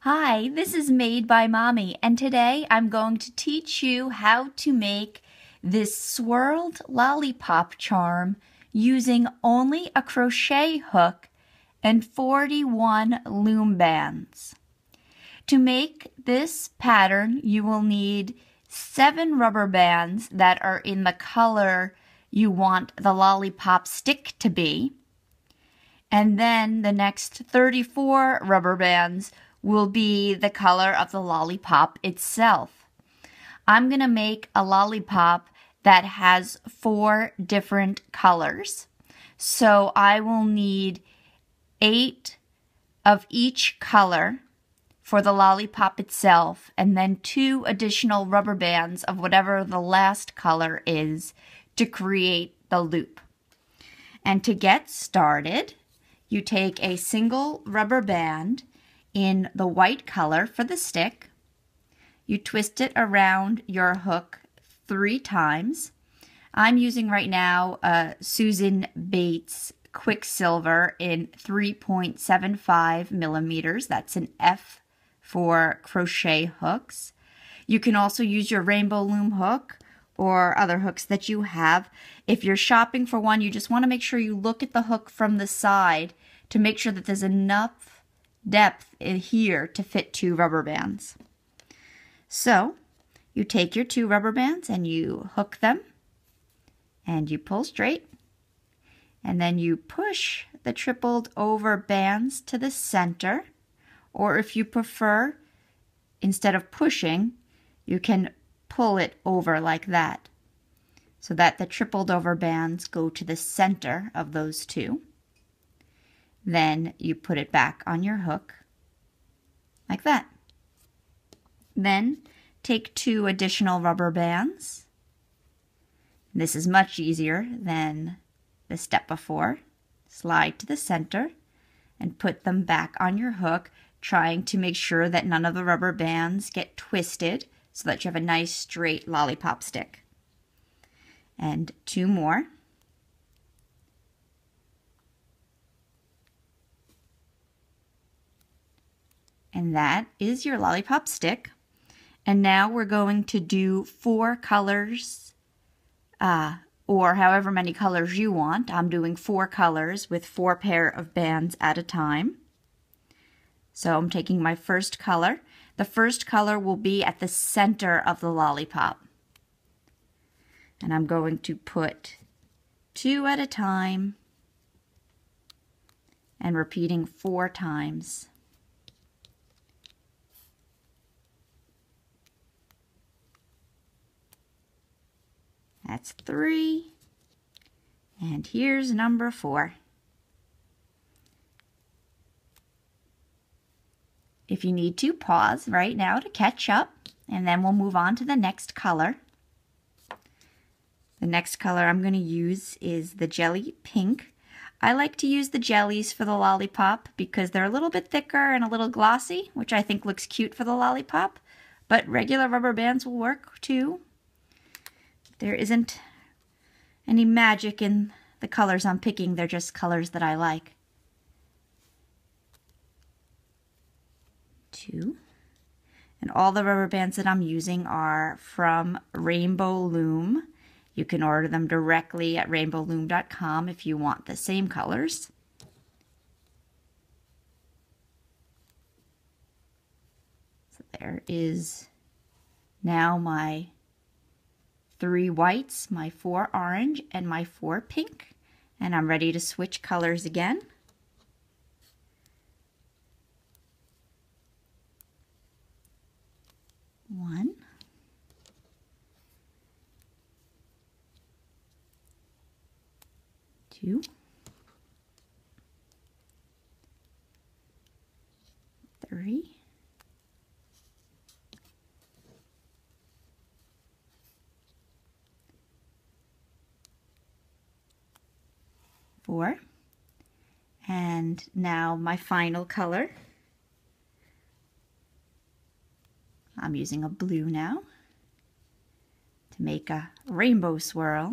Hi, this is Made by Mommy, and today I'm going to teach you how to make this swirled lollipop charm using only a crochet hook and 41 loom bands. To make this pattern, you will need 7 rubber bands that are in the color you want the lollipop stick to be, and then the next 34 rubber bands will be the color of the lollipop itself. I'm going to make a lollipop that has 4 different colors. So I will need 8 of each color for the lollipop itself, and then 2 additional rubber bands of whatever the last color is to create the loop. And to get started, you take a single rubber band in the white color for the stick. You twist it around your hook 3 times. I'm using right now Susan Bates Quicksilver in 3.75 millimeters. That's an F for crochet hooks. You can also use your rainbow loom hook or other hooks that you have. If you're shopping for one, you just want to make sure you look at the hook from the side to make sure that there's enough depth in here to fit 2 rubber bands. So you take your 2 rubber bands and you hook them and you pull straight, and then you push the tripled over bands to the center, or if you prefer, instead of pushing, you can pull it over like that so that the tripled over bands go to the center of those 2. Then you put it back on your hook like that. Then take 2 additional rubber bands. This is much easier than the step before. Slide to the center and put them back on your hook, trying to make sure that none of the rubber bands get twisted so that you have a nice straight lollipop stick. And 2 more. And that is your lollipop stick. And now we're going to do 4 colors, or however many colors you want. I'm doing 4 colors with 4 pair of bands at a time. So I'm taking my first color. The first color will be at the center of the lollipop. And I'm going to put 2 at a time and repeating 4 times. That's 3, and here's number 4. If you need to, pause right now to catch up, and then we'll move on to the next color. The next color I'm going to use is the jelly pink. I like to use the jellies for the lollipop because they're a little bit thicker and a little glossy, which I think looks cute for the lollipop, but regular rubber bands will work too. There isn't any magic in the colors I'm picking, they're just colors that I like. 2. And all the rubber bands that I'm using are from Rainbow Loom. You can order them directly at rainbowloom.com if you want the same colors. So there is now my 3 whites, my 4 orange, and my 4 pink. And I'm ready to switch colors again. One. 2. 3. 4. And now my final color. I'm using a blue now to make a rainbow swirl.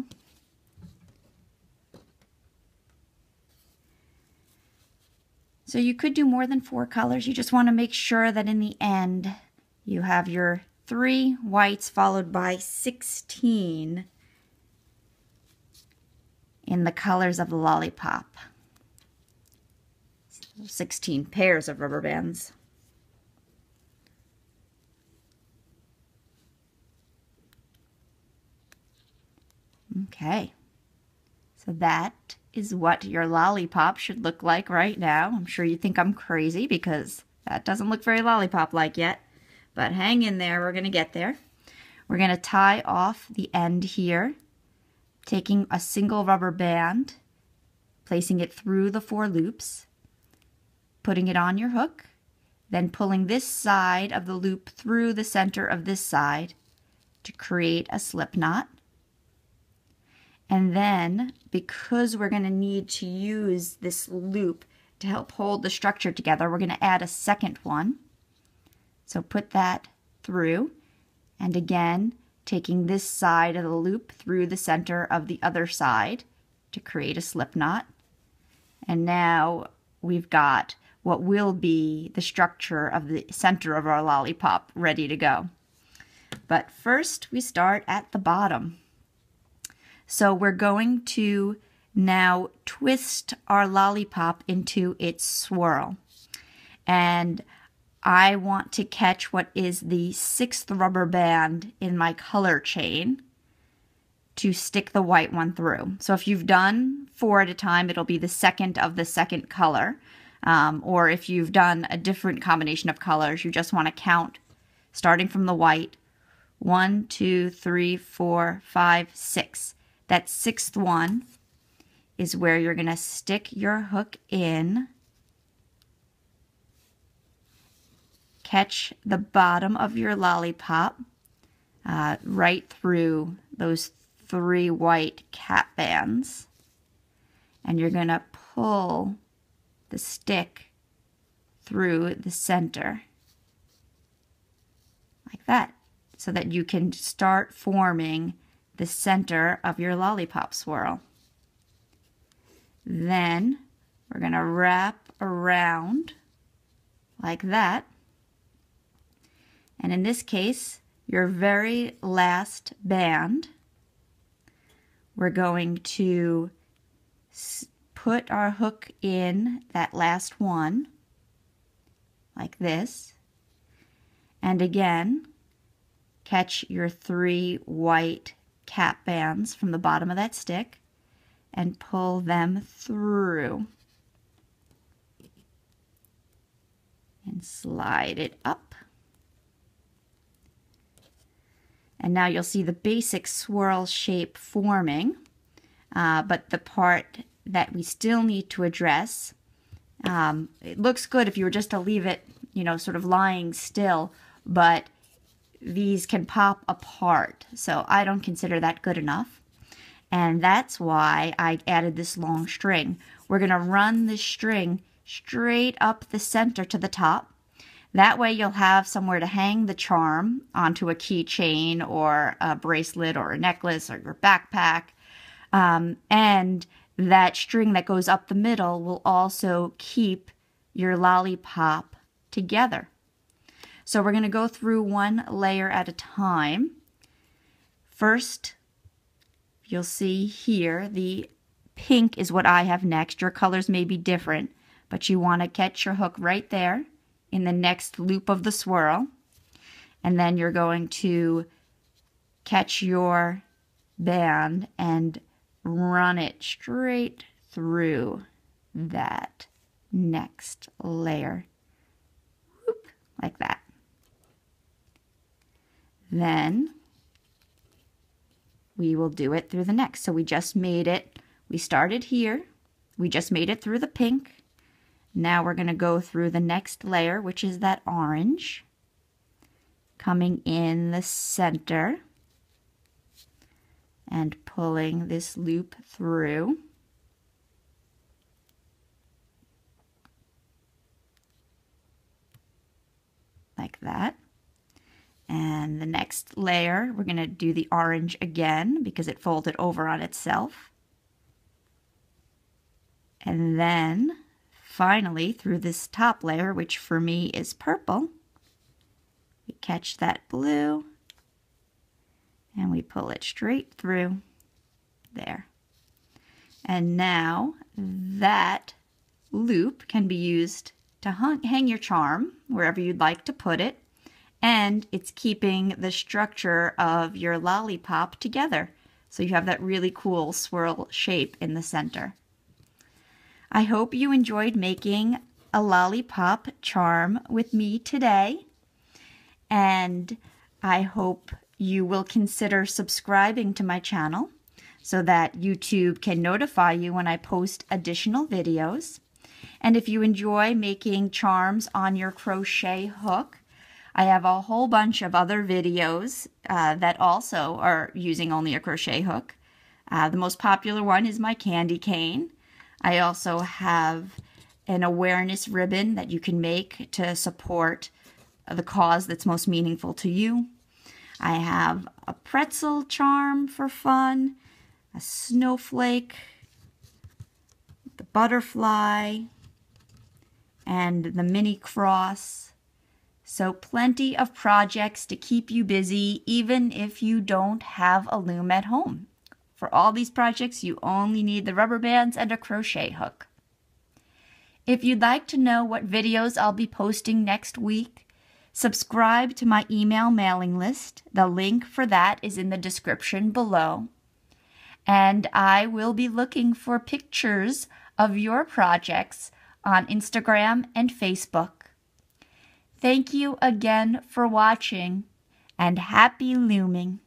So you could do more than 4 colors. You just want to make sure that in the end you have your 3 whites followed by 16 in the colors of the lollipop. 16 pairs of rubber bands. Okay, so that is what your lollipop should look like right now. I'm sure you think I'm crazy because that doesn't look very lollipop-like yet, but hang in there, we're going to get there. We're going to tie off the end here, taking a single rubber band, placing it through the 4 loops, putting it on your hook, then pulling this side of the loop through the center of this side to create a slip knot. And then, because we're going to need to use this loop to help hold the structure together, we're going to add a second one. So put that through, and again, taking this side of the loop through the center of the other side to create a slip knot. And now we've got what will be the structure of the center of our lollipop ready to go. But first, we start at the bottom. So we're going to now twist our lollipop into its swirl. And I want to catch what is the 6th rubber band in my color chain to stick the white one through. So if you've done 4 at a time, it'll be the 2nd of the 2nd color. Or if you've done a different combination of colors, you just want to count starting from the white. 1, 2, 3, 4, 5, 6. That 6th one is where you're going to stick your hook in, catch the bottom of your lollipop right through those 3 white cap bands, and you're going to pull the stick through the center like that, so that you can start forming the center of your lollipop swirl. Then we're going to wrap around like that. And in this case, your very last band, we're going to put our hook in that last one like this. And again, catch your 3 white cap bands from the bottom of that stick and pull them through and slide it up. And now you'll see the basic swirl shape forming, but the part that we still need to address, it looks good if you were just to leave it, sort of lying still, but these can pop apart, so I don't consider that good enough. And that's why I added this long string. We're going to run this string straight up the center to the top. That way you'll have somewhere to hang the charm onto a keychain or a bracelet or a necklace or your backpack. And that string that goes up the middle will also keep your lollipop together. So we're going to go through one layer at a time. First, you'll see here the pink is what I have next. Your colors may be different, but you want to catch your hook right there in the next loop of the swirl. And then you're going to catch your band and run it straight through that next layer. Whoop, like that. Then we will do it through the next. So we just made it, we started here, we just made it through the pink. Now we're going to go through the next layer, which is that orange, coming in the center and pulling this loop through. Like that. And the next layer, we're going to do the orange again because it folded over on itself. And then finally, through this top layer, which for me is purple, we catch that blue and we pull it straight through there. And now that loop can be used to hang your charm wherever you'd like to put it, and it's keeping the structure of your lollipop together. So you have that really cool swirl shape in the center. I hope you enjoyed making a lollipop charm with me today, and I hope you will consider subscribing to my channel so that YouTube can notify you when I post additional videos. And if you enjoy making charms on your crochet hook, I have a whole bunch of other videos that also are using only a crochet hook. The most popular one is my candy cane. I also have an awareness ribbon that you can make to support the cause that's most meaningful to you. I have a pretzel charm for fun, a snowflake, the butterfly, and the mini cross. So plenty of projects to keep you busy even if you don't have a loom at home. For all these projects, you only need the rubber bands and a crochet hook. If you'd like to know what videos I'll be posting next week, subscribe to my email mailing list. The link for that is in the description below. And I will be looking for pictures of your projects on Instagram and Facebook. Thank you again for watching, and happy looming!